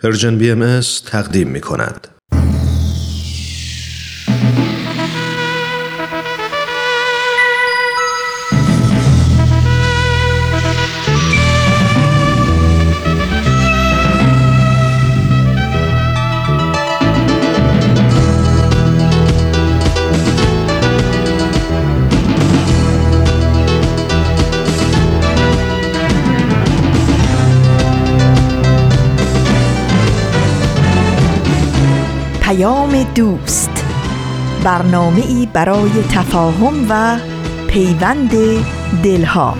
پرژن BMS تقدیم می‌کند. دوست، برنامه‌ای برای تفاهم و پیوند دلها.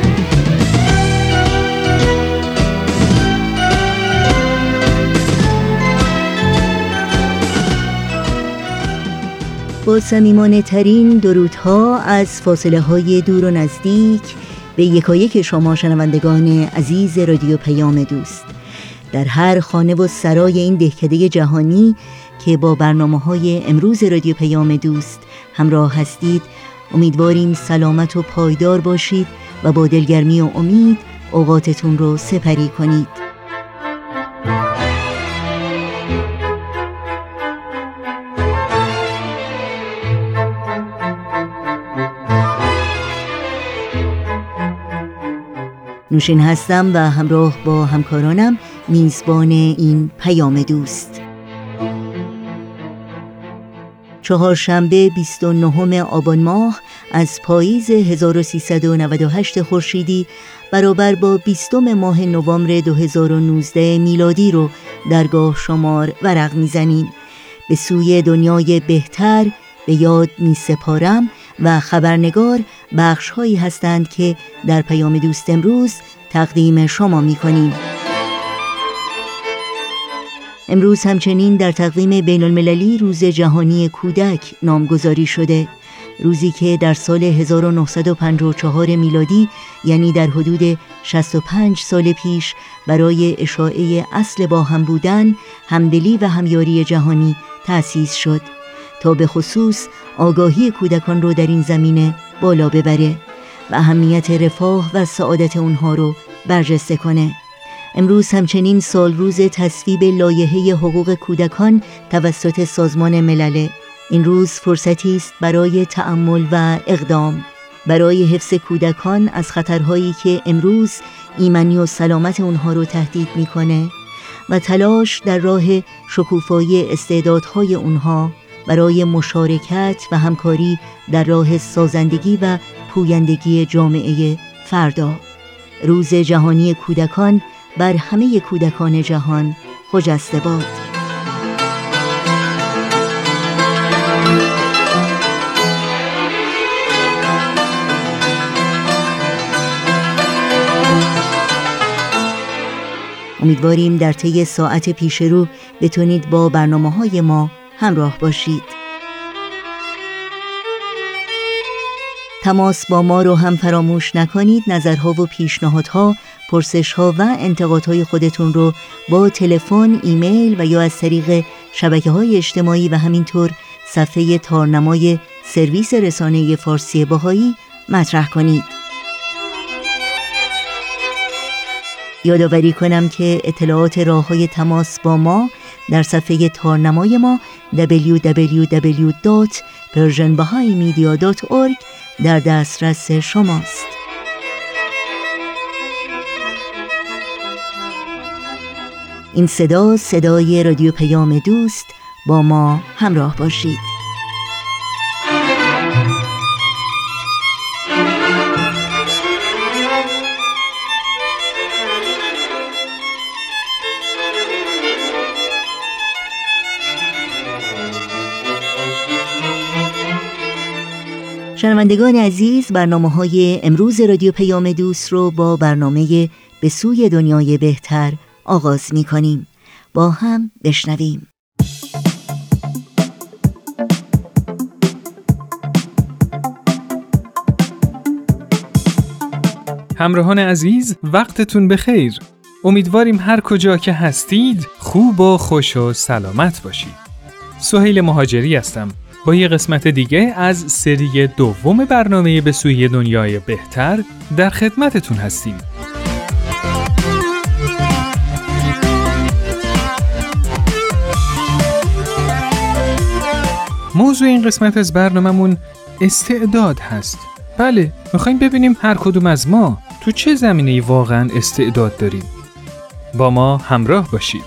با صمیمانه ترین درودها از فاصله های دور و نزدیک به یکایک شما شنوندگان عزیز رادیو پیام دوست در هر خانه و سرای این دهکده جهانی که با برنامه‌های امروز رادیو پیام دوست همراه هستید، امیدواریم سلامت و پایدار باشید و با دلگرمی و امید اوقاتتون رو سپری کنید. نوشین هستم و همراه با همکارانم میزبان این پیام دوست. چهارشنبه 29 آبان ماه از پاییز 1398 خورشیدی برابر با 20 ماه نوامبر 2019 میلادی رو درگاه شمار ورق میزنیم. به سوی دنیای بهتر به یاد می سپارم و خبرنگار بخش هایی هستند که در پیام دوست امروز تقدیم شما می کنیم. امروز همچنین در تقویم بین المللی روز جهانی کودک نامگذاری شده، روزی که در سال 1954 میلادی یعنی در حدود 65 سال پیش برای اشاعه اصل با هم بودن، همدلی و همیاری جهانی تأسیس شد تا به خصوص آگاهی کودکان رو در این زمینه بالا ببره و اهمیت رفاه و سعادت اونها رو برجسته کنه. امروز همچنین سال روز تصویب لایحه حقوق کودکان توسط سازمان ملل. این روز فرصتی است برای تأمل و اقدام برای حفظ کودکان از خطرهایی که امروز ایمنی و سلامت اونها رو تهدید میکنه و تلاش در راه شکوفایی استعدادهای اونها برای مشارکت و همکاری در راه سازندگی و پویندگی جامعه فردا. روز جهانی کودکان بر همه کودکان جهان خجسته باد. امیدواریم در طی ساعت پیش رو بتونید با برنامه‌های ما همراه باشید. تماس با ما رو هم فراموش نکنید. نظرها و پیشنهادها، پرسش‌ها و انتقادهای خودتون رو با تلفن، ایمیل و یا از طریق شبکه‌های اجتماعی و همینطور صفحه تارنمای سرویس رسانه فارسی بهایی مطرح کنید. یادآوری کنم که اطلاعات راه‌های تماس با ما در صفحه تارنمای ما www.persianbahaimedia.org در دسترس شماست. این صدای رادیو پیام دوست. با ما همراه باشید. شنوندگان عزیز، برنامه‌های امروز رادیو پیام دوست رو با برنامه به سوی دنیای بهتر آغاز می‌کنیم. با هم بشنویم. همراهان عزیز، وقتتون بخیر. امیدواریم هر کجا که هستید خوب و خوش و سلامت باشید. سهیل مهاجری هستم. با یه قسمت دیگه از سری دوم برنامه به سوی دنیای بهتر در خدمتتون هستیم. موضوع این قسمت از برنامه‌مون استعداد هست. بله، میخوایم ببینیم هر کدوم از ما تو چه زمینه‌ای واقعاً استعداد داریم. با ما همراه باشید.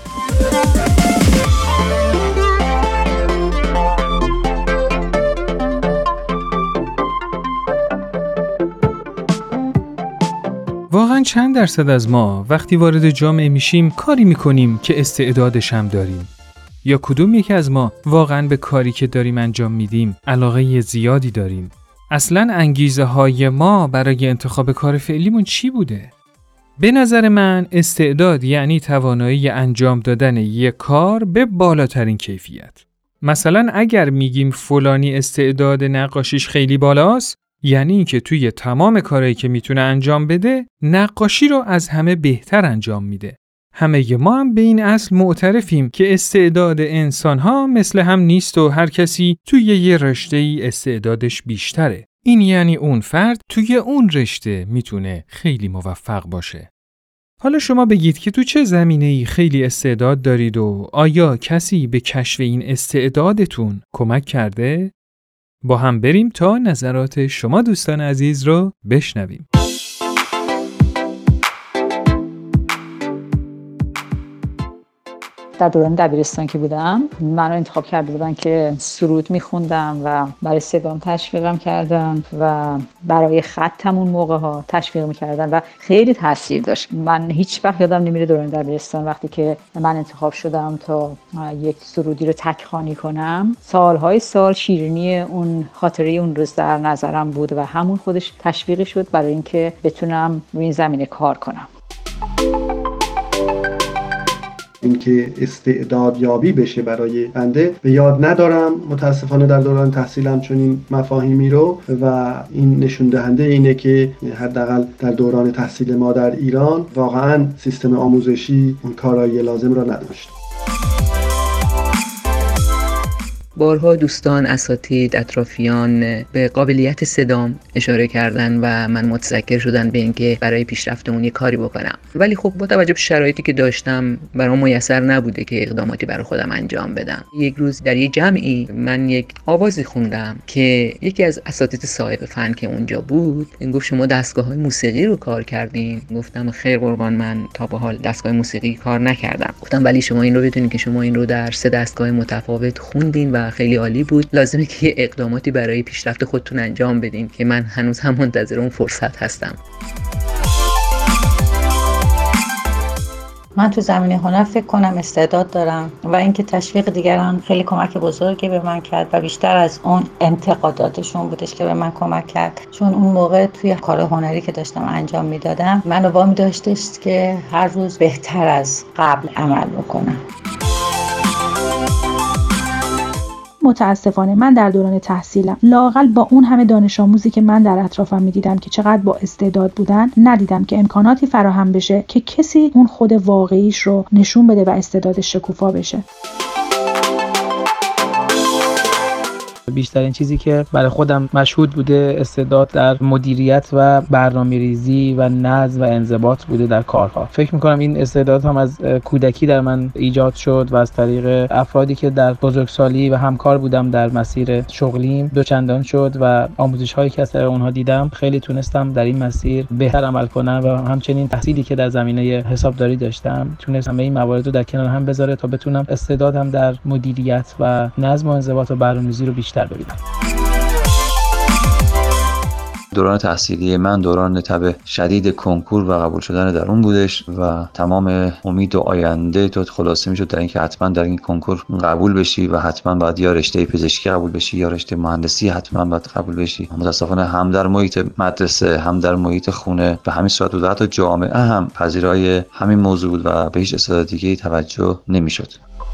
واقعاً چند درصد از ما وقتی وارد جامعه میشیم کاری میکنیم که استعدادش هم داریم؟ یا کدوم یکی از ما واقعاً به کاری که داریم انجام میدیم علاقه زیادی داریم؟ اصلاً انگیزه های ما برای انتخاب کار فعلیمون چی بوده؟ به نظر من استعداد یعنی توانایی انجام دادن یک کار به بالاترین کیفیت. مثلا اگر میگیم فلانی استعداد نقاشیش خیلی بالاست، یعنی اینکه توی تمام کارهایی که میتونه انجام بده، نقاشی رو از همه بهتر انجام میده. همه ما هم به این اصل معترفیم که استعداد انسان‌ها مثل هم نیست و هر کسی توی یه رشته‌ای استعدادش بیشتره. این یعنی اون فرد توی اون رشته میتونه خیلی موفق باشه. حالا شما بگید که تو چه زمینه‌ای خیلی استعداد دارید و آیا کسی به کشف این استعدادتون کمک کرده؟ با هم بریم تا نظرات شما دوستان عزیز رو بشنویم. در دوران دبیرستان که بودم منو انتخاب کرده بودن که سرود میخوندم و برای صدام تشویقم کردن و برای خطم اون موقع ها تشویق میکردن و خیلی تاثیر داشت. من هیچ وقت یادم نمیره دوران دبیرستان وقتی که من انتخاب شدم تا یک سرودی رو تک‌خوانی کنم، سالهای سال شیرینی اون خاطره اون روز در نظرم بود و همون خودش تشویقی شد برای اینکه بتونم روی این زمینه کار کنم. اینکه استعداد یابی بشه برای بنده به یاد ندارم متاسفانه در دوران تحصیلم چنین مفاهیمی رو، و این نشون دهنده اینه که حداقل در دوران تحصیل ما در ایران واقعا سیستم آموزشی اون کارایی لازم را نداشت. بارها دوستان، اساتید، اطرافیان به قابلیت صدام اشاره کردن و من متذکر شدن به اینکه برای پیشرفت اون یه کاری بکنم. ولی خب با توجه به شرایطی که داشتم برام میسر نبوده که اقداماتی برای خودم انجام بدم. یک روز در یک جمعی من یک آوازی خوندم که یکی از اساتید صاحب فن که اونجا بود گفت شما دستگاه‌های موسیقی رو کار کردین؟ گفتم خیر قربان، من تا به حال دستگاه موسیقی کار نکردم. گفتم ولی شما این رو بدونید که شما این رو در 3 دستگاه متفاوت خوندین و خیلی عالی بود. لازمه که یه اقداماتی برای پیشرفت خودتون انجام بدین که من هنوز هم منتظر اون فرصت هستم. من تو زمینه هنر فکر کنم استعداد دارم و اینکه تشویق دیگران خیلی کمک بزرگی به من کرد و بیشتر از اون انتقاداتشون بودش که به من کمک کرد، چون اون موقع توی کار هنری که داشتم انجام میدادم منو وامی داشتش که هر روز بهتر از قبل عمل بکنم. متاسفانه من در دوران تحصیلم لااقل با اون همه دانش آموزی که من در اطرافم میدیدم که چقدر با استعداد بودن، ندیدم که امکاناتی فراهم بشه که کسی اون خود واقعیش رو نشون بده و استعدادش شکوفا بشه. بیشترین چیزی که برای خودم مشهود بوده استعداد در مدیریت و برنامه‌ریزی و نظم و انضباط بوده در کارها. فکر می‌کنم این استعداد هم از کودکی در من ایجاد شد و از طریق افرادی که در بزرگسالی و همکار بودم در مسیر شغلیم دوچندان شد و آموزش‌هایی که از طریق اونها دیدم خیلی تونستم در این مسیر بهتر عمل کنم و همچنین تحصیلی که در زمینه حسابداری داشتم تونستم این موارد رو در کنار هم بذاره تا بتونم استعدادم در مدیریت و نظم و انضباط و برنامه‌ریزی رو بیشتر ببینم. دوران تحصیلی من دوران تب شدید کنکور و قبول شدن در اون بودش و تمام امید و آینده تو خلاصه میشد در اینکه حتما در این کنکور قبول بشی و حتما باید یا رشته پزشکی قبول بشی یا رشته مهندسی حتما باید قبول بشی. متاسفانه هم در محیط مدرسه هم در محیط خونه به همین صورت بود و حتی جامعه هم پذیرای همین موضوع بود و به هیچ استعداد دیگه‌ای توجه نمیشد.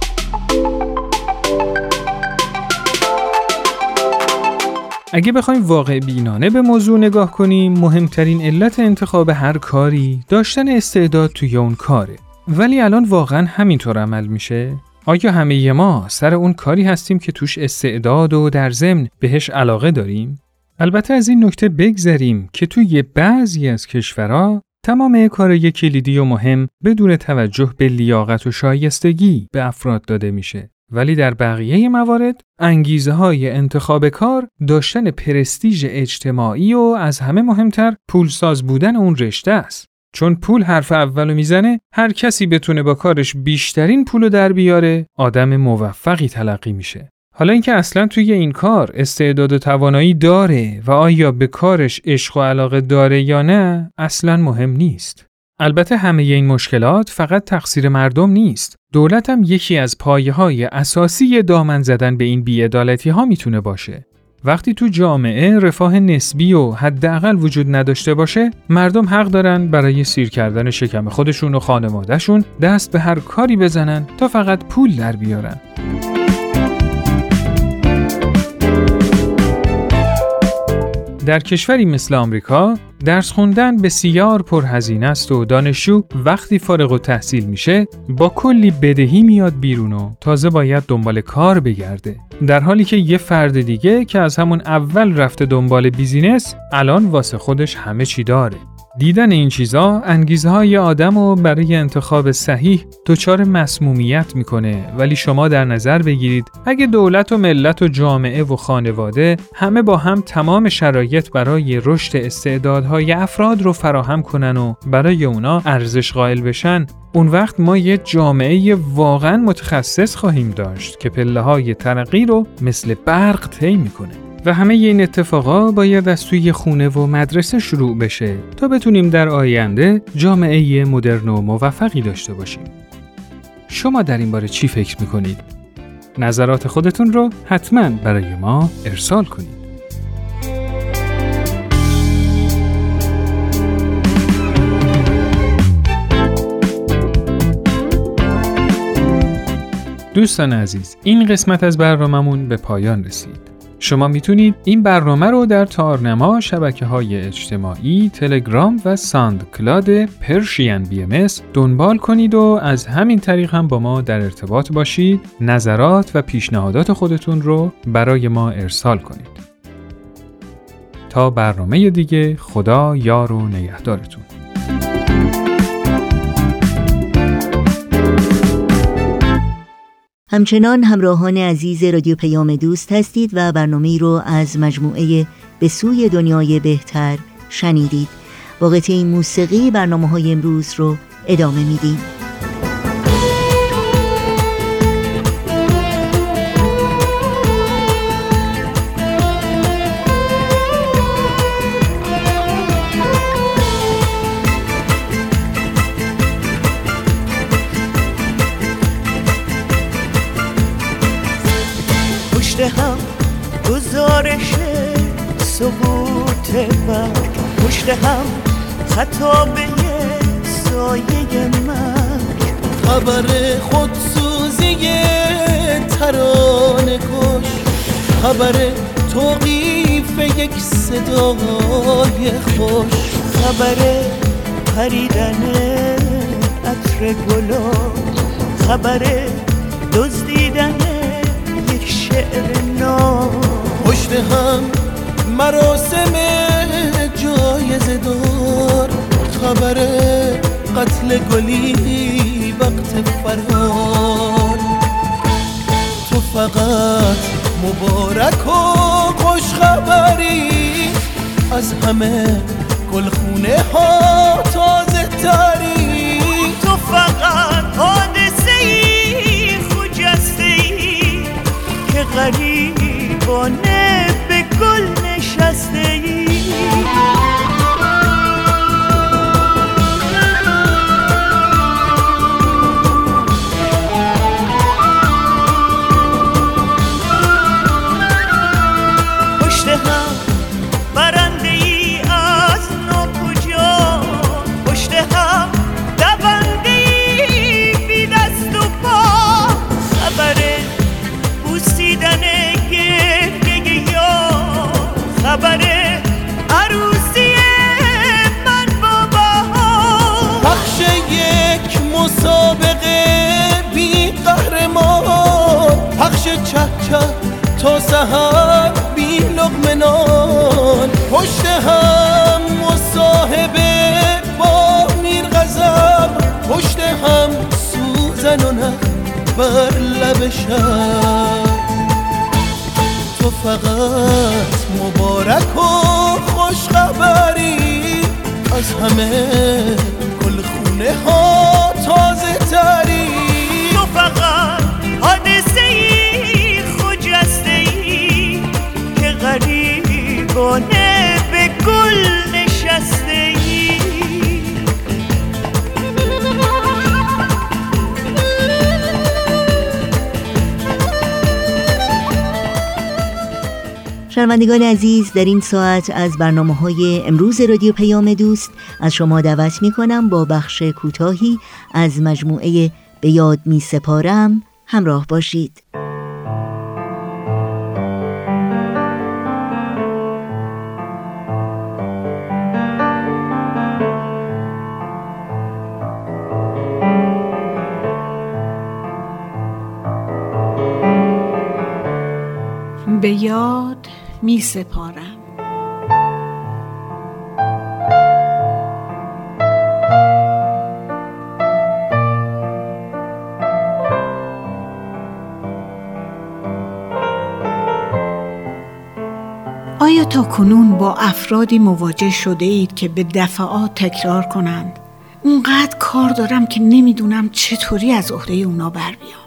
اگه بخوایم واقع بینانه به موضوع نگاه کنیم، مهمترین علت انتخاب هر کاری داشتن استعداد توی اون کاره. ولی الان واقعا همینطور عمل میشه؟ آیا همه ما سر اون کاری هستیم که توش استعداد و در ضمن بهش علاقه داریم؟ البته از این نکته بگذریم که توی بعضی از کشورها تمام کارهای کلیدی و مهم بدون توجه به لیاقت و شایستگی به افراد داده میشه. ولی در بقیه موارد انگیزه‌های انتخاب کار داشتن پرستیژ اجتماعی و از همه مهمتر پولساز بودن اون رشته است. چون پول حرف اولو میزنه، هر کسی بتونه با کارش بیشترین پولو در بیاره، آدم موفقی تلقی میشه. حالا اینکه اصلاً توی این کار استعداد و توانایی داره و آیا به کارش عشق و علاقه داره یا نه، اصلاً مهم نیست. البته همه این مشکلات فقط تقصیر مردم نیست. دولت هم یکی از پایه‌های اساسی دامن زدن به این بی‌عدالتی‌ها میتونه باشه. وقتی تو جامعه رفاه نسبی و حداقل وجود نداشته باشه، مردم حق دارن برای سیر کردن شکم خودشون و خانواده‌شون دست به هر کاری بزنن تا فقط پول در بیارن. در کشوری مثل آمریکا، درس خوندن بسیار پرهزینه است و دانشجو وقتی فارغ التحصیل میشه با کلی بدهی میاد بیرون و تازه باید دنبال کار بگرده. در حالی که یه فرد دیگه که از همون اول رفته دنبال بیزینس، الان واسه خودش همه چی داره. دیدن این چیزا انگیزه‌های آدمو برای انتخاب صحیح دچار مسمومیت میکنه. ولی شما در نظر بگیرید اگه دولت و ملت و جامعه و خانواده همه با هم تمام شرایط برای رشد استعدادهای افراد رو فراهم کنن و برای اونا ارزش قائل بشن، اون وقت ما یه جامعه واقعا متخصص خواهیم داشت که پله‌های ترقی رو مثل برق طی میکنه. و همه این اتفاقا باید از توی خونه و مدرسه شروع بشه تا بتونیم در آینده جامعه مدرن و موفقی داشته باشیم. شما در این باره چی فکر میکنید؟ نظرات خودتون رو حتما برای ما ارسال کنید. دوستان عزیز، این قسمت از برناممون به پایان رسید. شما میتونید این برنامه رو در تارنما، شبکه‌های اجتماعی، تلگرام و ساندکلاد پرشین BMS دنبال کنید و از همین طریق هم با ما در ارتباط باشید. نظرات و پیشنهادات خودتون رو برای ما ارسال کنید. تا برنامه دیگه، خدا یار و نگهدارتون. همچنان همراهان عزیز رادیو پیام دوست هستید و برنامه‌ای رو از مجموعه به سوی دنیای بهتر شنیدید. با قطعه موسیقی برنامه‌های امروز رو ادامه میدیم. هم گزارش سقوط برگ، پشت هم خطابه سایه مرگ، خبر خودسوزی ترانه کش، خبر توقیف یک صدای خوش، خبر پریدن عطر گلا، خبر دزدیدن شعر نام، پشت هم مراسم جایزه دار، خبر قتل گلی وقت فرار، تو فقط مبارک و خوش خبری، از همه گلخونه ها تازه تری، تو فقط حادثه‌ای خجسته‌ای که غریبانه به گل نشسته‌ای. پشت هم برنده‌ای از ناکجا، پشت هم دونده‌ای بی دست و پا، خبر بوسیدن گریه یار، خبر عروسی من با بهار، پخش یک مسابقه بی قهرمان، پخش چه چه تا سحر بی لقمه نان، پشت هم مصاحبه با میر غضب، پشت هم سوزن و نه بر لب شب. تو فقط مبارک و خوش خبری، از همه گل خونه ها تازه تری. تو فقط حادثه‌ای خجسته‌ای که غریبانه به گل نشسته‌ای. شنوندگان عزیز، در این ساعت از برنامه‌های امروز رادیو پیام دوست از شما دعوت می‌کنم با بخش کوتاهی از مجموعه به یاد می‌سپارم همراه باشید. به یاد می سپارم. آیا تا کنون با افرادی مواجه شده اید که به دفعات تکرار کنند اونقدر کار دارم که نمیدونم چطوری از عهده اونا بر بیام؟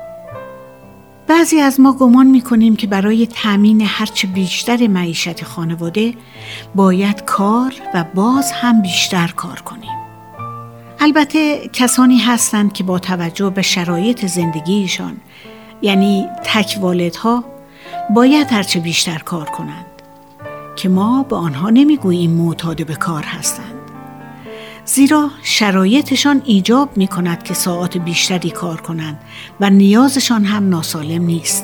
بعضی از ما گمان میکنیم که برای تأمین هرچه بیشتر معیشت خانواده باید کار و باز هم بیشتر کار کنیم. البته کسانی هستند که با توجه به شرایط زندگیشان، یعنی تک والدها، باید هرچه بیشتر کار کنند که ما به آنها نمیگوییم معتاد به کار هستند، زیرا شرایطشان ایجاب می کند که ساعات بیشتری کار کنند و نیازشان هم ناسالم نیست.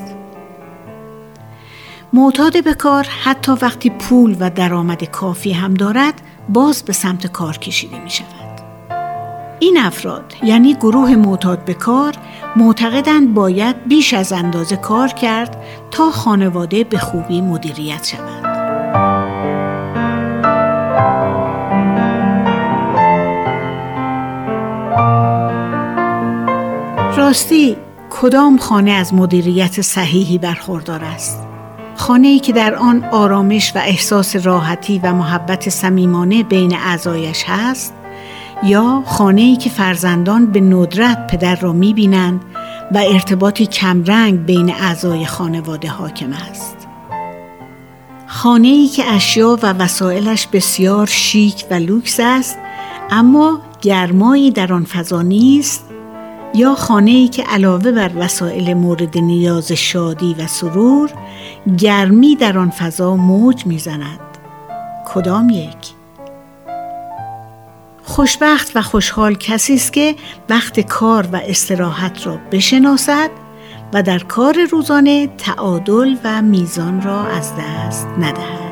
معتاد به کار حتی وقتی پول و درآمد کافی هم دارد باز به سمت کار کشیده می شود. این افراد، یعنی گروه معتاد به کار، معتقدند باید بیش از اندازه کار کرد تا خانواده به خوبی مدیریت شود. راستی کدام خانه از مدیریت صحیحی برخوردار است؟ خانه‌ای که در آن آرامش و احساس راحتی و محبت صمیمانه بین اعضایش هست، یا خانه‌ای که فرزندان به ندرت پدر را می‌بینند و ارتباطی کمرنگ بین اعضای خانواده حاکم است؟ خانه‌ای که اشیا و وسایلش بسیار شیک و لوکس است اما گرمایی در آن فضا نیست، یا خانه‌ای که علاوه بر وسایل مورد نیاز شادی و سرور، گرمی در آن فضا موج می‌زند؟ کدام یک؟ خوشبخت و خوشحال کسی است که وقت کار و استراحت را بشناسد و در کار روزانه تعادل و میزان را از دست ندهد.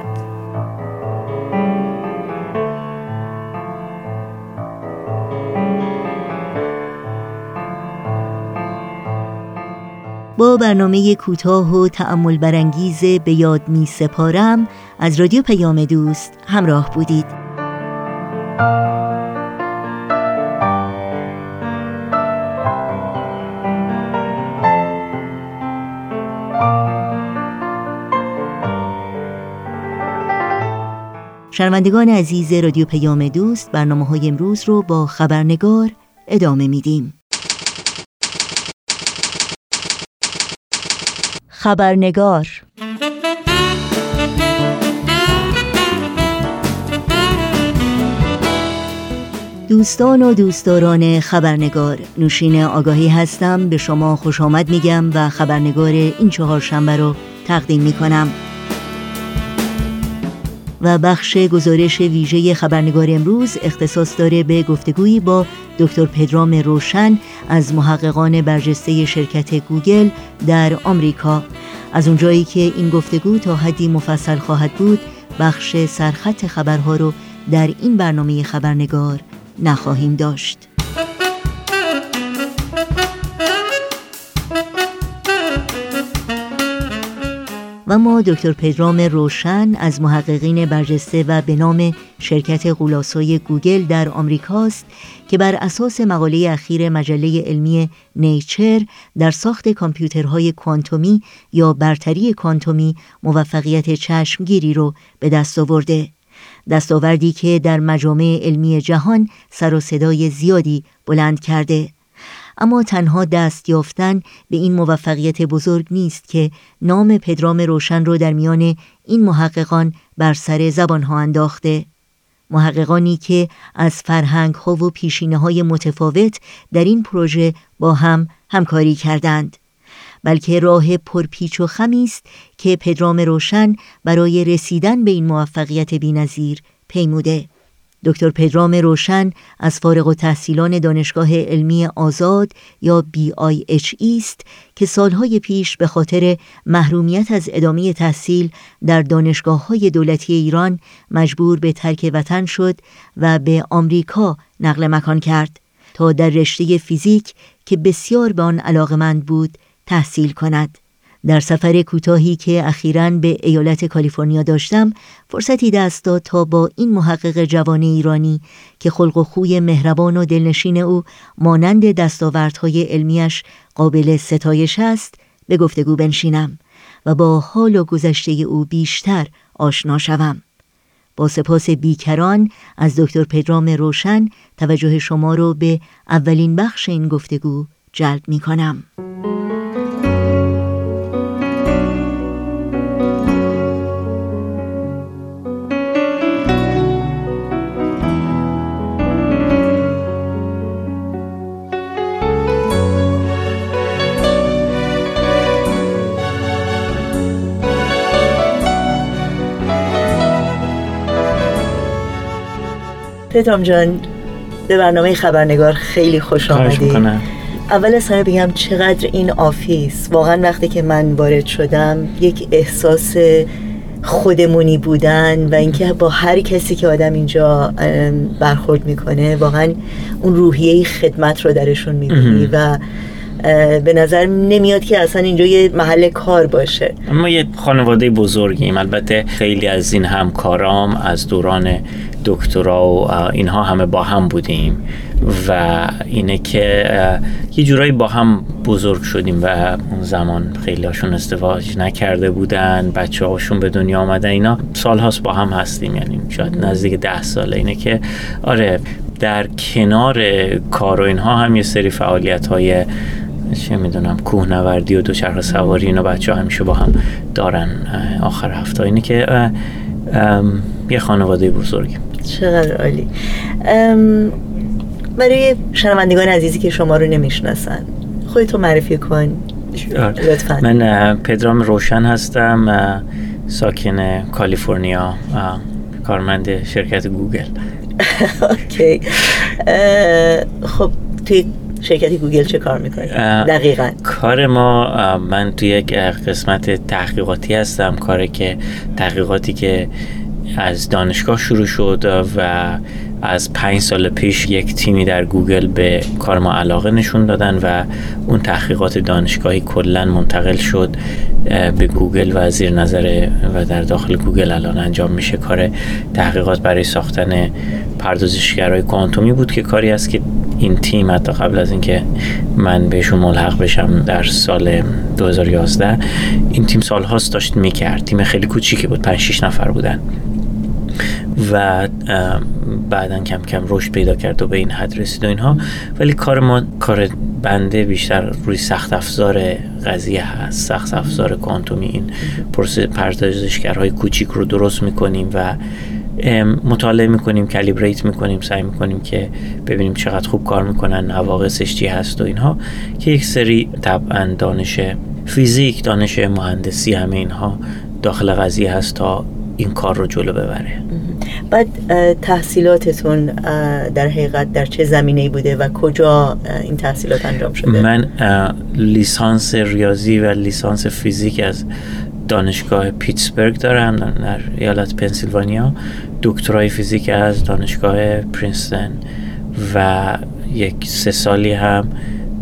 با برنامه کوتاه و تأمل برانگیز به یاد می سپارم از رادیو پیام دوست همراه بودید. شنوندگان عزیز رادیو پیام دوست، برنامه‌های امروز رو با خبرنگار ادامه میدیم. خبرنگار. دوستان و دوستداران خبرنگار، نوشین آگاهی هستم. به شما خوش آمد میگم و خبرنگار این چهارشنبه رو تقدیم میکنم. و بخش گزارش ویژه خبرنگار امروز اختصاص داره به گفتگویی با دکتر پدرام روشن از محققان برجسته شرکت گوگل در آمریکا. از اونجایی که این گفتگو تا حدی مفصل خواهد بود، بخش سرخط خبرها رو در این برنامه خبرنگار نخواهیم داشت. و ما دکتر پدرام روشن از محققین برجسته و به نام شرکت غولاسای گوگل در آمریکاست که بر اساس مقاله اخیر مجله علمی نیچر در ساخت کامپیوترهای کوانتومی یا برتری کوانتومی موفقیت چشمگیری رو به دست آورده. دستاوردی که در مجامع علمی جهان سر و صدای زیادی بلند کرده. اما تنها دست یافتن به این موفقیت بزرگ نیست که نام پدرام روشن رو در میان این محققان بر سر زبانها انداخته. محققانی که از فرهنگ‌ها و پیشینه‌های متفاوت در این پروژه با هم همکاری کردند. بلکه راه پرپیچ و خمی است که پدرام روشن برای رسیدن به این موفقیت بی‌نظیر پیموده. دکتر پدرام روشن از فارغ التحصیلان دانشگاه علمی آزاد یا BIHE است که سالهای پیش به خاطر محرومیت از ادامه تحصیل در دانشگاه‌های دولتی ایران مجبور به ترک وطن شد و به آمریکا نقل مکان کرد تا در رشته فیزیک که بسیار به آن علاقه‌مند بود تحصیل کند. در سفر کوتاهی که اخیراً به ایالت کالیفرنیا داشتم فرصتی دست داد تا با این محقق جوان ایرانی که خلق و خوی مهربان و دلنشین او مانند دستاوردهای علمیش قابل ستایش است به گفتگو بنشینم و با حال و گذشته او بیشتر آشنا شوم. با سپاس بیکران از دکتر پدرام روشن توجه شما رو به اولین بخش این گفتگو جلب می کنم. پدرام جان، به برنامه خبرنگار خیلی خوش آمدید. اول از همه بگم چقدر این آفیس واقعا وقتی که من وارد شدم یک احساس خودمونی بودن و اینکه با هر کسی که آدم اینجا برخورد میکنه واقعا اون روحیه خدمت رو درشون میبینی و به نظر نمیاد که اصلا اینجا یه محل کار باشه. ما یه خانواده بزرگیم. البته خیلی از این همکارام از دوران دکترا و اینها همه با هم بودیم و اینه که یه جورایی با هم بزرگ شدیم و اون زمان خیلی هاشون ازدواج نکرده بودن، بچه هاشون به دنیا آمدن، اینا سال هاست با هم هستیم، یعنی شاید نزدیک 10 ساله. اینه که آره در کنار کار و اینها هم یه سری فعالیت های چه میدونم کوهنوردی و دوچرخه سواری اینا بچه ها همیشه با هم دارن آخر هفته. اینه که یه خانواده بزرگیم. چقدر عالی. برای شنوندگان عزیزی که شما رو نمیشناسن خودتو معرفی کن لطفاً. من پدرام روشن هستم، ساکن کالیفرنیا، کارمند شرکت گوگل. اوکی. خب توی شرکت گوگل چه کار میکنی؟ دقیقاً کار ما، من توی یک قسمت تحقیقاتی هستم، تحقیقاتی که از دانشگاه شروع شد و از 5 سال پیش یک تیمی در گوگل به کار ما علاقه نشون دادن و اون تحقیقات دانشگاهی کلاً منتقل شد به گوگل و زیر نظر و در داخل گوگل الان انجام میشه. کار تحقیقات برای ساختن پردازشگرهای کوانتومی بود که کاری است که این تیم حتی قبل از اینکه من بهشون ملحق بشم در سال 2011 این تیم سالهاست داشت میکرد. تیم خیلی کوچیکی بود، 5-6 نفر بودن و بعداً کم کم رشد پیدا کرد و به این حد رسید و اینها. ولی کار ما، کار بنده بیشتر روی سخت افزار قضیه هست، سخت افزار کوانتومی. این پروسه پردازشگرهای کوچیک رو درست میکنیم و مطالعه میکنیم، کالیبریت میکنیم، سعی میکنیم که ببینیم چقدر خوب کار میکنن، نواقصش چی هست و اینها، که یک سری طبعا دانش فیزیک، دانش مهندسی، همه اینها داخل قضیه هست تا این کار رو جلو ببره. بعد تحصیلاتتون در حقیقت در چه زمینه‌ای بوده و کجا این تحصیلات انجام شده؟ من لیسانس ریاضی و لیسانس فیزیک از دانشگاه پیتسبرگ دارم در ایالت پنسیلوانیا، دکترای فیزیک از دانشگاه پرینستون و 1-3 سالی هم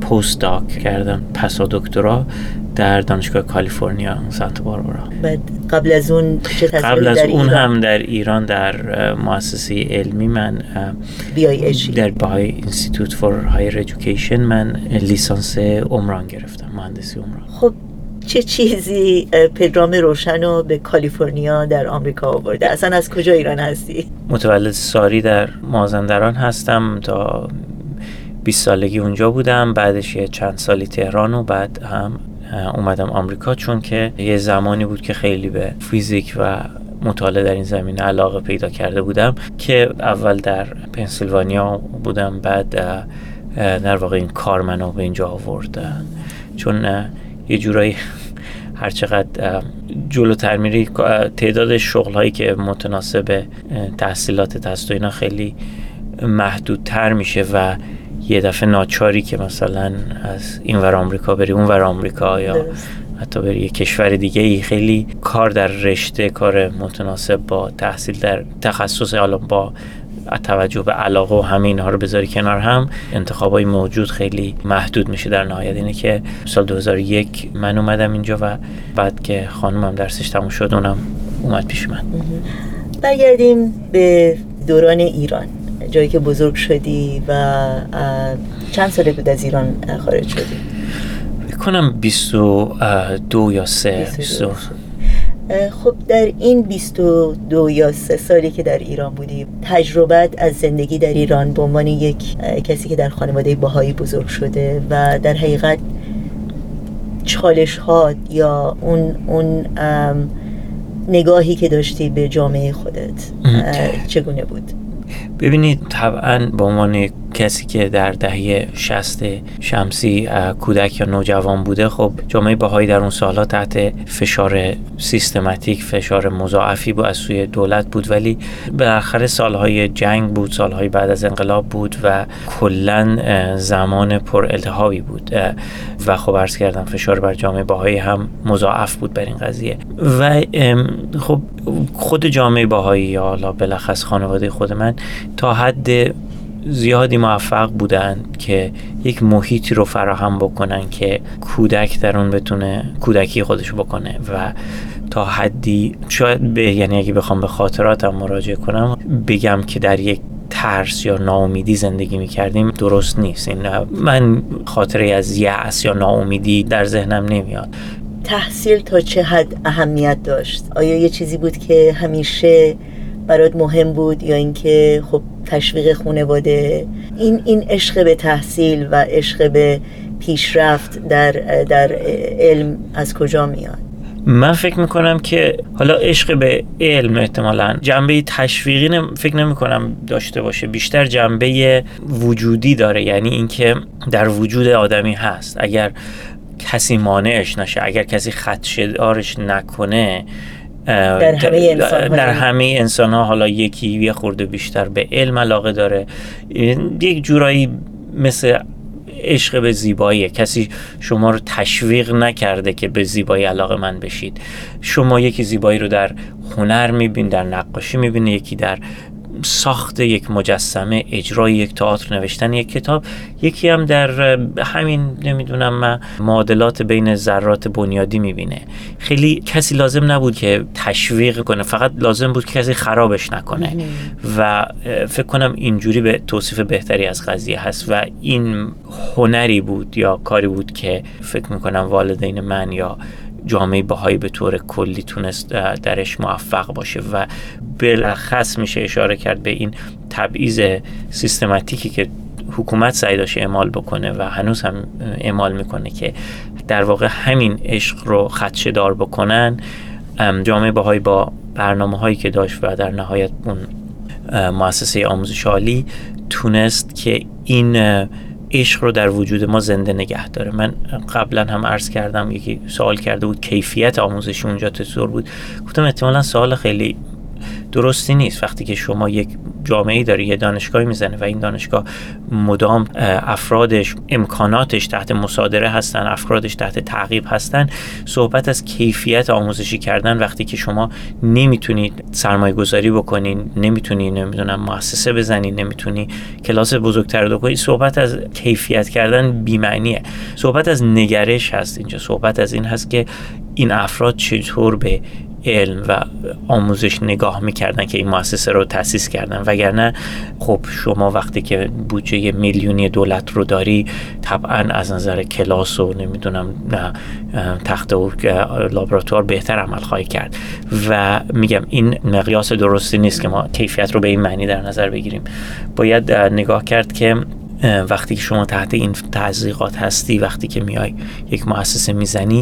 پست داک کردم، پسا دکترا در دانشگاه کالیفرنیا سانتا باربارا. بعد قبل از اون چه تحصیلی قبل از در اون ایران؟ هم در ایران در مؤسسه علمی من BIHE در بهای اینستیتوت فور هایر ادویکیشن من لیسانس عمران گرفتم، مهندسی عمران. خب چه چیزی پدرام روشن رو به کالیفرنیا در آمریکا آورده؟ اصلا از کجا ایران هستی؟ متولد ساری در مازندران هستم، تا 20 سالگی اونجا بودم، بعدش یه چند سالی تهران و بعد هم اومدم آمریکا، چون که یه زمانی بود که خیلی به فیزیک و مطالعه در این زمینه علاقه پیدا کرده بودم که اول در پنسیلوانیا بودم، بعد در واقع این کار منو به اینجا آورد، چون یه جورایی هر چقدر جلوتر میری تعداد شغل‌هایی که متناسب تحصیلات هست و اینا خیلی محدودتر میشه و یه دفعه ناچاری که مثلا از این ور آمریکا بری اون ور آمریکا یا حتی بری یه کشور دیگه ای، خیلی کار در رشته، کار متناسب با تحصیل در تخصص، حالا با توجه به علاقه و همه اینها رو بذاری کنار هم، انتخابای موجود خیلی محدود میشه. در نهایت اینه که سال 2001 من اومدم اینجا و بعد که خانومم درسش تموم شد اونم اومد پیش من. برگردیم به دوران ایران، جایی که بزرگ شدی و چند ساله بود از ایران خارج شدی؟ بکنم 22 یا 3. خب در این 22 یا 3 سالی که در ایران بودی، تجربت از زندگی در ایران به عنوان یک کسی که در خانواده بهایی بزرگ شده و در حقیقت چالش ها یا اون نگاهی که داشتی به جامعه خودت چگونه بود؟ ببینید، طبعا به عنوان کسی که در دهه 60 شمسی کودک یا نوجوان بوده، خب جامعه بهایی در اون سالها تحت فشار سیستماتیک، فشار مضاعفی بود از سوی دولت بود، ولی بالاخره سالهای جنگ بود، سالهای بعد از انقلاب بود و کلاً زمان پر التهابی بود و خب عرض کردم فشار بر جامعه بهایی هم مضاعف بود بر این قضیه. و خب خود جامعه بهایی یا حالا بالاخص خانواده خود من تا حد زیادی موفق بودن که یک محیطی رو فراهم بکنن که کودک در اون بتونه کودکی خودشو بکنه و تا حدی شاید یعنی اگه بخوام به خاطراتم مراجعه کنم بگم که در یک ترس یا ناامیدی زندگی می‌کردیم درست نیست. این من خاطره از یأس یا ناامیدی در ذهنم نمیاد. تحصیل تا چه حد اهمیت داشت؟ آیا یه چیزی بود که همیشه برات مهم بود یا اینکه خب تشویق خانواده؟ این عشق به تحصیل و عشق به پیشرفت در علم از کجا میاد؟ من فکر میکنم که حالا عشق به علم احتمالاً جنبه تشویقی فکر نمیکنم داشته باشه، بیشتر جنبه وجودی داره، یعنی اینکه در وجود آدمی هست. اگر کسی مانعش نشه، اگر کسی خدشه‌دارش نکنه، در همه انسان ها حالا یکی یه خورده بیشتر به علم علاقه داره، یک جورایی مثل عشق به زیبایی، کسی شما رو تشویق نکرده که به زیبایی علاقه من بشید. شما یکی زیبایی رو در هنر میبین، در نقاشی میبین، یکی در ساخت یک مجسمه، اجرای یک تئاتر، نوشتن یک کتاب، یکی هم در همین نمیدونم معادلات بین ذرات بنیادی میبینه. خیلی کسی لازم نبود که تشویق کنه، فقط لازم بود که کسی خرابش نکنه و فکر کنم اینجوری به توصیف بهتری از قضیه هست و این هنری بود یا کاری بود که فکر میکنم والدین من یا جامعه بهایی به طور کلی تونست درش موفق باشه و بالاخص میشه اشاره کرد به این تبعیض سیستماتیکی که حکومت سعی داشته اعمال بکنه و هنوز هم اعمال میکنه که در واقع همین عشق رو خدشه‌دار بکنن. جامعه بهایی با برنامه‌هایی که داشت و در نهایت اون مؤسسه آموزش عالی تونست که این عشق رو در وجود ما زنده نگه داره. من قبلا هم عرض کردم، یکی سوال کرده بود کیفیت آموزش اونجا چطور بود، گفتم احتمالاً سوال خیلی درستی نیست. وقتی که شما یک جامعه داری یه دانشگاهی میزنه و این دانشگاه مدام افرادش امکاناتش تحت مصادره هستن، افرادش تحت تعقیب هستن، صحبت از کیفیت آموزشی کردن وقتی که شما نمیتونید سرمایه گذاری بکنین، نمیتونی نمیدونم مؤسسه بزنین، نمیتونی کلاس بزرگتر رو کنی، صحبت از کیفیت کردن بی‌معنیه. صحبت از نگرش هست اینجا، صحبت از این هست که این افراد چطور به علم و آموزش نگاه میکردن که این مؤسسه رو تأسیس کردن. وگرنه خب شما وقتی که بودجه میلیونی دولت رو داری، طبعا از نظر کلاس و نمیدونم تخته و لابراتوار بهتر عمل خواهی کرد. و میگم این مقیاس درستی نیست که ما کیفیت رو به این معنی در نظر بگیریم. باید نگاه کرد که وقتی که شما تحت این تضییقات هستی، وقتی که میای یک مؤسسه میزنی،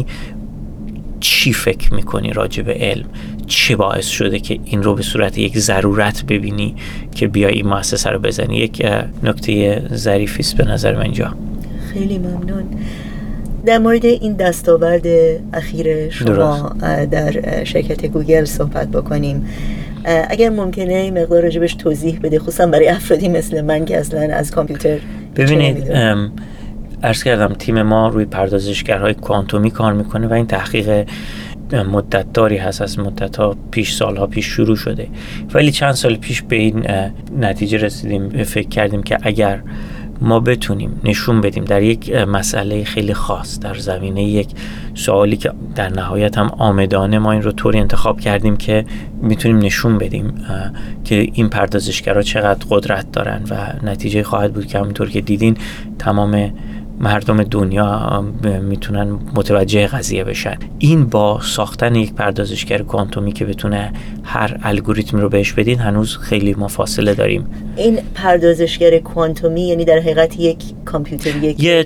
چی فکر میکنی راجع به علم؟ چه باعث شده که این رو به صورت یک ضرورت ببینی که بیای این مؤسسه رو بزنی؟ یک نکته ظریفی است به نظر من اینجا. خیلی ممنون. در مورد این دستاورد اخیر شما در شرکت گوگل صحبت بکنیم. اگر ممکنه مقدار راجبش توضیح بده، خصوصا برای افرادی مثل من که اصلا از کامپیوتر. ببینید، عرض کردم تیم ما روی پردازشگرهای کوانتومی کار میکنه و این تحقیق مدت داری هست، از مدت ها پیش، سالها پیش شروع شده، ولی چند سال پیش به این نتیجه رسیدیم، فکر کردیم که اگر ما بتونیم نشون بدیم در یک مسئله خیلی خاص، در زمینه یک سوالی که در نهایت هم عامدانه ما این رو طوری انتخاب کردیم که میتونیم نشون بدیم که این پردازشگرها چقدر قدرت دارن و نتیجه خواهد بود که همونطور که دیدین تمام مردم دنیا میتونن متوجه قضیه بشن. این با ساختن یک پردازشگر کوانتومی که بتونه هر الگوریتمی رو بهش بدین هنوز خیلی ما فاصله داریم. این پردازشگر کوانتومی یعنی در حقیقت یک کامپیوتر، یه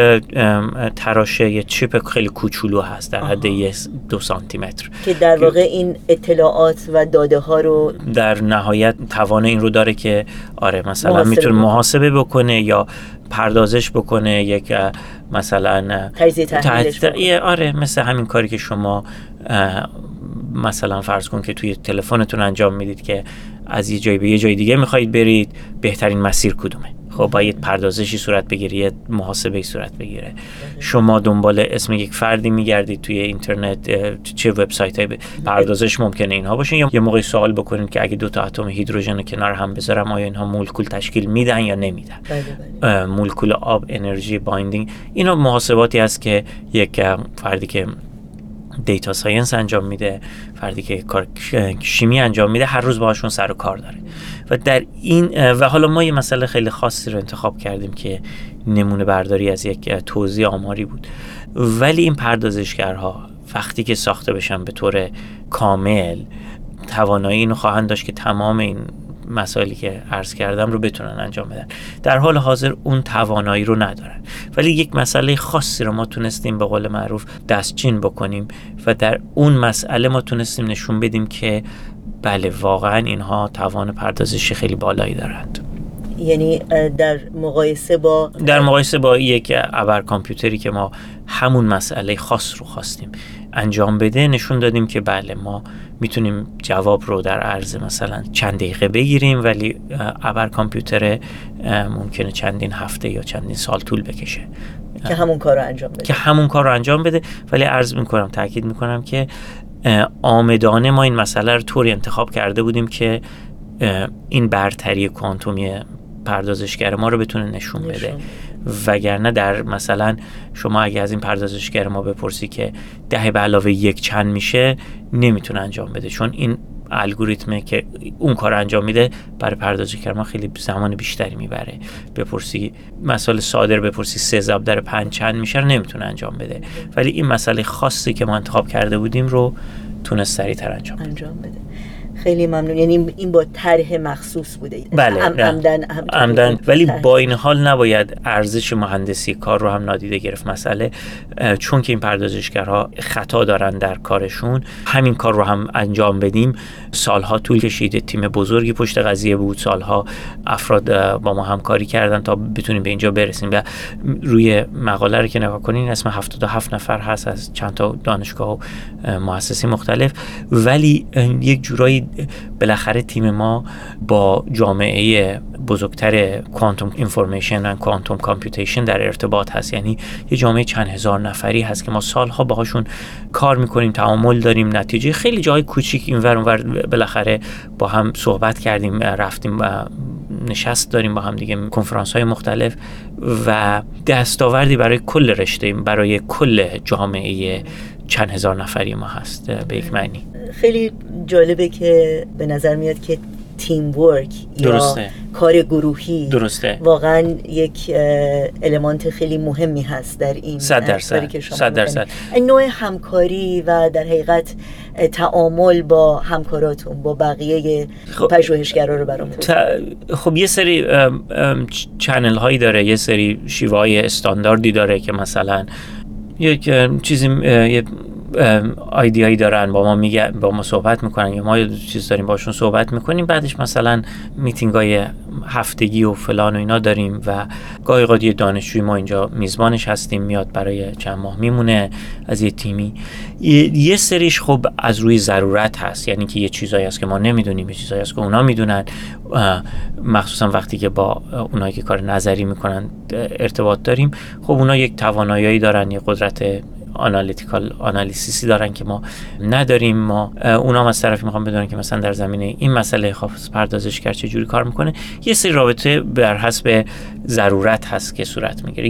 تراشه، یه چیپ خیلی کوچولو هست در حد 2 سانتی متر که در واقع این اطلاعات و داده ها رو در نهایت توان این رو داره که مثلا میتونه محاسبه بکنه یا پردازش بکنه، یک مثلا تجزیه تحلیلش بکنه. مثل همین کاری که شما مثلا فرض کن که توی تلفنتون انجام میدید که از یه جایی به یه جای دیگه میخواید برید، بهترین مسیر کدومه؟ خب باید پردازشی صورت بگیره، یه محاسبه‌ای صورت بگیره. شما دنبال اسم یک فردی میگردید توی اینترنت، چه وبسایت‌های پردازش ممکنه اینها باشه، یا یه موقع سوال بکنید که اگه 2 تا اتم هیدروژن رو کنار هم بذارم آیا اینها مولکول تشکیل میدن یا نمیدن؟ مولکول آب، انرژی بایندینگ، اینا محاسباتی هست که یک فردی که دیتا ساینس انجام میده، فردی که کار شیمی انجام میده، هر روز باهاشون سر و کار داره. و در این و حالا ما یه مسئله خیلی خاصی رو انتخاب کردیم که نمونه برداری از یک توزیع آماری بود. ولی این پردازشگرها وقتی که ساخته بشن به طور کامل، توانایی اینو خواهند داشت که تمام این مسائلی که عرض کردم رو بتونن انجام بدن. در حال حاضر اون توانایی رو ندارن، ولی یک مسئله خاصی رو ما تونستیم به قول معروف دستچین بکنیم و در اون مسئله ما تونستیم نشون بدیم که بله واقعا اینها توان پردازشی خیلی بالایی دارند. یعنی در مقایسه با یک ابر کامپیوتری که ما همون مسئله خاص رو خواستیم انجام بده، نشون دادیم که بله ما میتونیم جواب رو در عرض مثلا چند دقیقه بگیریم، ولی ابر کامپیوتر ممکنه چندین هفته یا چندین سال طول بکشه که همون کار رو انجام بده. ولی عرض میکنم، تاکید میکنم که عامدانه ما این مسئله رو طوری انتخاب کرده بودیم که این برتری کوانتومی پردازشگر ما رو بتونه نشون بده. وگرنه در مثلا شما اگه از این پردازشگر ما بپرسی که 10 به علاوه 1 چند میشه، نمیتونه انجام بده، چون این الگوریتمه که اون کار انجام میده برای پردازشگر ما خیلی زمان بیشتری میبره. بپرسی مسئله ساده، بپرسی 3 ضرب در 5 چند میشه، نمیتونه انجام بده. ولی این مسئله خاصی که ما انتخاب کرده بودیم رو تونست سریعتر انجام بده. خیلی ممنون. یعنی این با طرح مخصوص بوده؟ بله، عمدن. ولی با این حال نباید ارزش مهندسی کار رو هم نادیده گرفت. مسئله چون که این پردازشگرها خطا دارن در کارشون، همین کار رو هم انجام بدیم سالها طول کشیده. تیم بزرگی پشت قضیه بود، سالها افراد با ما همکاری کردن تا بتونیم به اینجا برسیم. و روی مقاله رو که نگاه کنین اسم 77 نفر هست از چند تا دانشگاه و مؤسسه مختلف، ولی یک جورایی بالاخره تیم ما با جامعه بزرگتر کوانتوم اینفورمیشن و کوانتوم کامپیوتیشن در ارتباط هست. یعنی یه جامعه چند هزار نفری هست که ما سالها باهاشون کار میکنیم، تعامل داریم، نتیجه خیلی جای کوچیک اینور اونور بالاخره با هم صحبت کردیم، رفتیم و نشست داریم با هم دیگه، کنفرانس های مختلف و دستاوردی برای کل رشته، برای کل جامعه چند هزار نفری ما هست به یک معنی. خیلی جالبه که به نظر میاد که تیم ورک یا کار گروهی درسته واقعا یک المانت خیلی مهمی هست در این 100%. این نوع همکاری و در حقیقت تعامل با همکاراتون، با بقیه پژوهشگرا رو برامون خب یه سری چنل هایی داره، یه سری شیوه های استانداردی داره که مثلا یک چیزی یه ایده‌ای دارن با ما میگن، با ما صحبت میکنن یا ما یه چیز داریم باشون صحبت میکنیم، بعدش مثلا میتینگای هفتگی و فلان و اینا داریم و گاهی اوقات یه دانشجوی ما اینجا میزبانش هستیم، میاد برای چند ماه میمونه از یه تیمی. یه سریش خب از روی ضرورت هست، یعنی که یه چیزایی هست که ما نمیدونیم، یه چیزایی هست که اونا میدونن، مخصوصا وقتی که با اونایی که کار نظری میکنن ارتباط داریم. خب اونا یک توانایی دارن، یه قدرت آنالیسیسی دارن که ما نداریم. ما اونا هم از طرفی میخوام بدونن که مثلا در زمینه این مسئله خاص پردازشگر چه جوری کار میکنه. یه سری رابطه بر حسب ضرورت هست که صورت میگیره.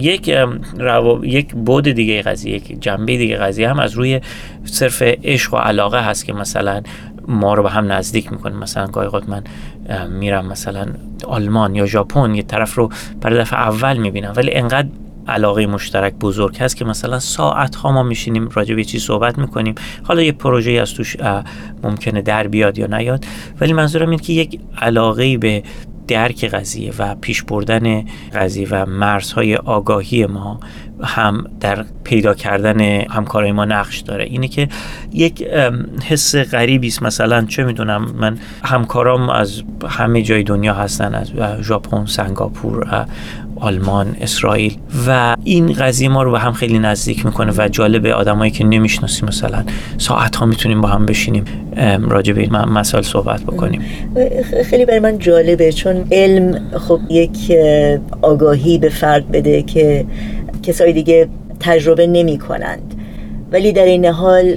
یک بعد دیگه قضیه، یک جنبه دیگه قضیه هم از روی صرف عشق و علاقه هست که مثلا ما رو به هم نزدیک میکنه. مثلا گاهی اوقات من میرم مثلا آلمان یا ژاپن، یه طرف رو برای دفعه اول میبینم ولی انقدر علاقه مشترک بزرگ هست که مثلا ساعت ها ما میشینیم راجع به چیز صحبت میکنیم. حالا یه پروژه‌ای از توش ممکنه در بیاد یا نیاد، ولی منظورم اینه که یک علاقه به درک قضیه و پیش بردن قضیه و مرزهای آگاهی ما هم در پیدا کردن همکارای ما نقش داره. اینه که یک حس غریبی است. مثلا چه میدونم، من همکارام از همه جای دنیا هستن، از ژاپن، سنگاپور، آلمان، اسرائیل، و این قضیه ما رو به هم خیلی نزدیک میکنه و جالبه. آدمایی که نمیشناسیم مثلا ساعت ها میتونیم با هم بشینیم راجع به این مسائل صحبت بکنیم. خیلی برای من جالبه، چون علم خب یک آگاهی به فرد بده که کسای دیگه تجربه نمی کنند، ولی در این حال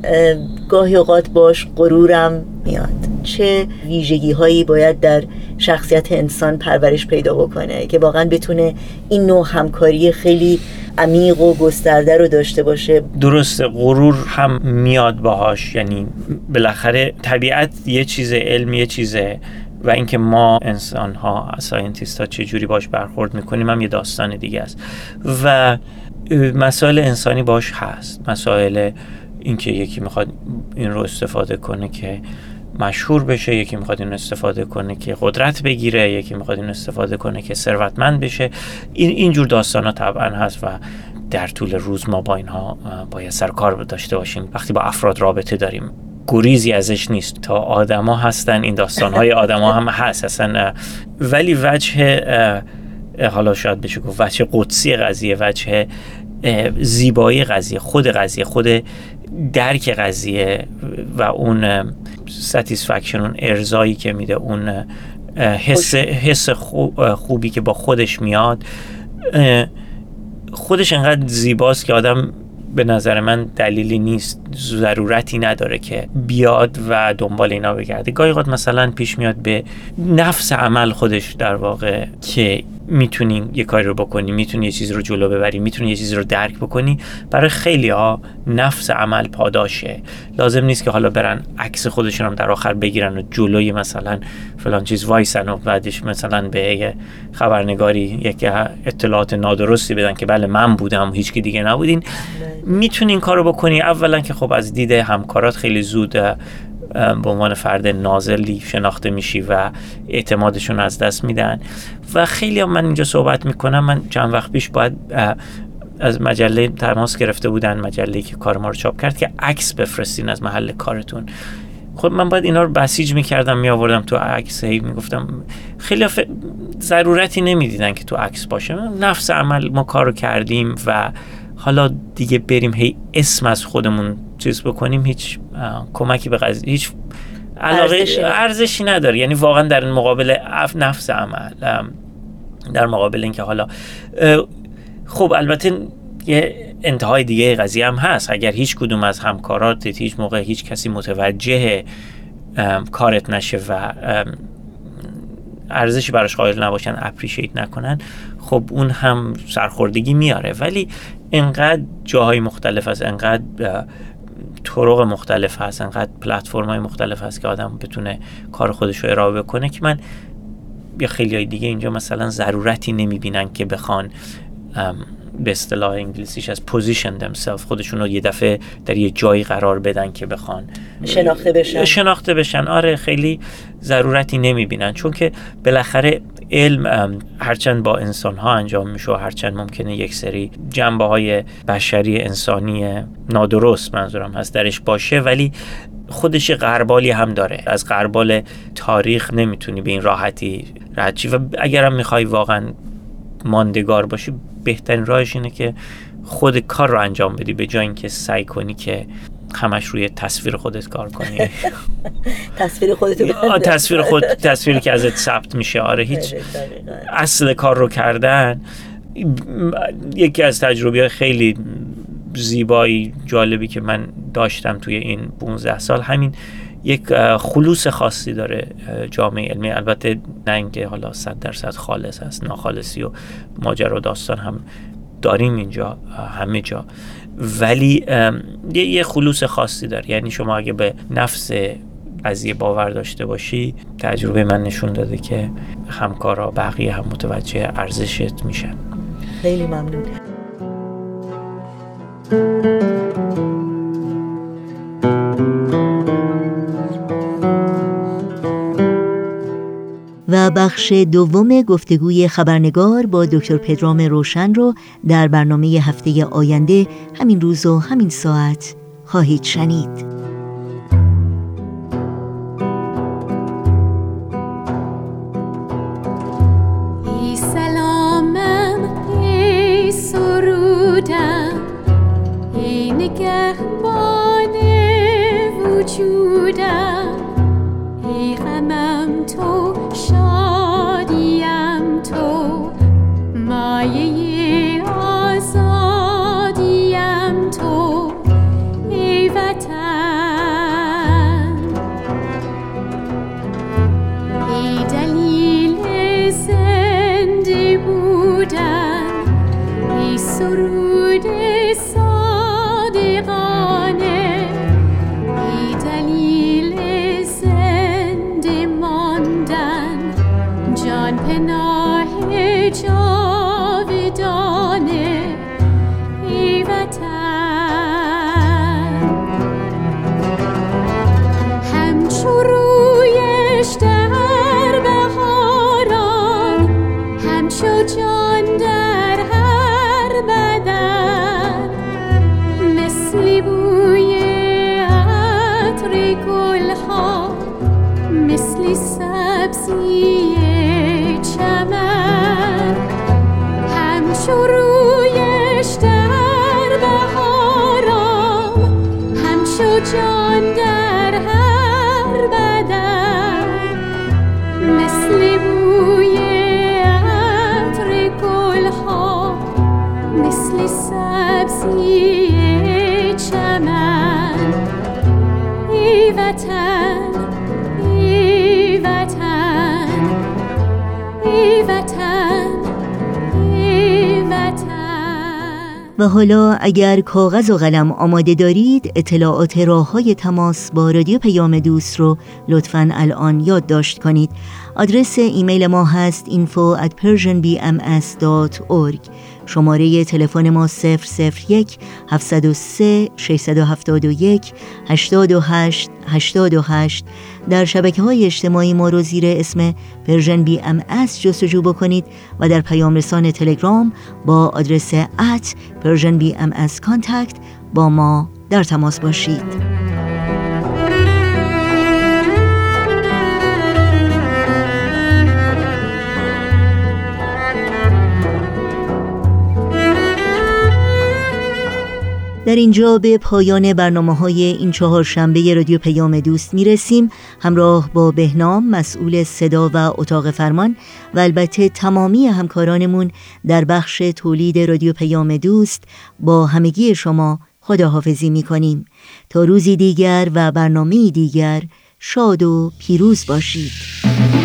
گاهی اوقات باش غرورم میاد. چه ویژگی هایی باید در شخصیت انسان پرورش پیدا بکنه که واقعا بتونه این نوع همکاری خیلی عمیق و گسترده رو داشته باشه؟ درسته، غرور هم میاد باهاش. یعنی بالاخره طبیعت یه چیز، علم یه چیزه و اینکه ما انسان ها، ساینتیست ها چه جوری باش برخورد میکنیم هم یه داستان دیگه است. و مسائل انسانی باش هست، مسائل اینکه یکی میخواد این رو استفاده کنه که مشهور بشه، یکی میخواد این استفاده کنه که قدرت بگیره، یکی میخواد این استفاده کنه که ثروتمند بشه. اینجور داستان ها طبعا هست و در طول روز ما با اینها باید سر کار داشته باشیم. وقتی با افراد رابطه داریم گریزی ازش نیست، تا آدما هستن این داستان‌های آدما هم هست اصلا. ولی وجه حالا شاید بشه گفت وجه قدسی قضیه، وجه زیبایی قضیه، خود درک قضیه و اون ساتیسفکشن، اون ارضایی که میده، اون حس خوبی که با خودش میاد، خودش انقدر زیباست که آدم به نظر من دلیلی نیست، ضرورتی نداره که بیاد و دنبال اینا بگرده. گاهی اوقات مثلا پیش میاد به نفس عمل خودش در واقع که میتونی یه کاری رو بکنی، میتونی یه چیزی رو جلو ببری، میتونی یه چیزی رو درک بکنی. برای خیلی ها نفس عمل پاداشه. لازم نیست که حالا برن عکس خودشون هم در آخر بگیرن و جلوی مثلا فلان چیز وایسن و بعدش مثلا به خبرنگاری یک اطلاعات نادرستی بدن که بله من بودم هیچ کی دیگه نبودین. میتونی این کارو بکنی. اولا که خب از دید همکارات خیلی زود به عنوان فرد نازلی شناخته میشی و اعتمادشون از دست میدن. و خیلی هم من اینجا صحبت میکنم، من چند وقت پیش باید از مجله تماس گرفته بودن، مجله‌ای که کار ما رو چاپ کرد، که عکس بفرستین از محل کارتون. خب من باید اینا رو بسیج میکردم، میآوردم تو عکس، میگفتم خیلی ضرورتی نمیدیدن که تو عکس باشه. نفس عمل ما کارو کردیم و حالا دیگه بریم هی اسم از خودمون چیز بکنیم، هیچ کمکی به قضیه، هیچ ارزشی نداره. یعنی واقعا در مقابل نفس عمل، در مقابل اینکه حالا خب البته یه انتهای دیگه قضیه هم هست. اگر هیچ کدوم از همکاراتت هیچ موقع هیچ کسی متوجه کارت نشه و ارزشی براش قائل نباشن، اپریشیت نکنن، خب اون هم سرخوردگی میاره. ولی انقدر جاهای مختلف هست، انقدر طرق مختلف هست، انقدر پلتفرم‌های مختلف هست که آدم بتونه کار خودش رو ارائه بکنه که من یا خیلیای دیگه اینجا مثلا ضرورتی نمیبینن که بخوان به اصطلاح انگلیسیش از position themselves، خودشون رو یه دفعه در یه جایی قرار بدن که بخوان شناخته بشن. آره خیلی ضرورتی نمیبینن، چون که بالاخره علم هرچند با انسان ها انجام میشه و هرچند ممکنه یک سری جنبه های بشری انسانی نادرست منظورم هست درش باشه، ولی خودش غربالی هم داره. از غربال تاریخ نمیتونی به این راحتی رد شی و اگرم میخوای واقعا ماندگار باشی، بهترین راهش اینه که خود کار رو انجام بدی به جای اینکه سعی کنی که همش روی تصویر خودت کار کنی. تصویری که ازت ثبت میشه. آره هیچ اصل کار رو کردن. یکی از تجربیات خیلی زیبایی جالبی که من داشتم توی این 15 سال، همین یک خلوص خاصی داره جامعه علمی. البته نه اینکه حالا 100% خالص هست، ناخالصی و ماجرا و داستان هم داریم اینجا همه جا، ولی یه خلوص خاصی داره. یعنی شما اگه به نفس قضیه باور داشته باشی، تجربه من نشون داده که همکارا بقیه هم متوجه ارزشت میشن. خیلی ممنون. و بخش دوم گفتگوی خبرنگار با دکتر پدرام روشن رو در برنامه هفته آینده همین روز و همین ساعت خواهید شنید. ای سلامم، ای سرودم، ای نگهبان وجودم، ای غمم تو، شادیم تو، مایه آزادیم تو، ای وطن، ای دلیل زنده بودن، ای سرود صادقانه، ای دلیل زنده ماندن، جان پناه جاودانه، ای وطن. همچو رویش در بهاران، همچو جان در هر بدن، مثل بوی عطر گلها، مثل سبزی چمن، همچو رویش در بهاران، همچو جان در هر بدن، مثل بوی عطر گلها، مثل سبزی چمن، ای وطن، ای وطن، ای وطن، ای وطن. و حالا اگر کاغذ و قلم آماده دارید، اطلاعات راه‌های تماس با رادیو پیام دوست رو لطفاً الان یادداشت کنید. آدرس ایمیل ما هست info@persianbms.org. شماره تلفن ما 001 703 671 828 88. در شبکه‌های اجتماعی ما رو زیر اسم پرژن BMS جستجو بکنید و در پیام رسان تلگرام با آدرس @PersianBMSContact با ما در تماس باشید. در اینجا به پایان برنامه‌های این چهارشنبه رادیو پیام دوست میرسیم. همراه با بهنام مسئول صدا و اتاق فرمان و البته تمامی همکارانمون در بخش تولید رادیو پیام دوست با همگی شما خداحافظی میکنیم. تا روزی دیگر و برنامه‌ای دیگر شاد و پیروز باشید.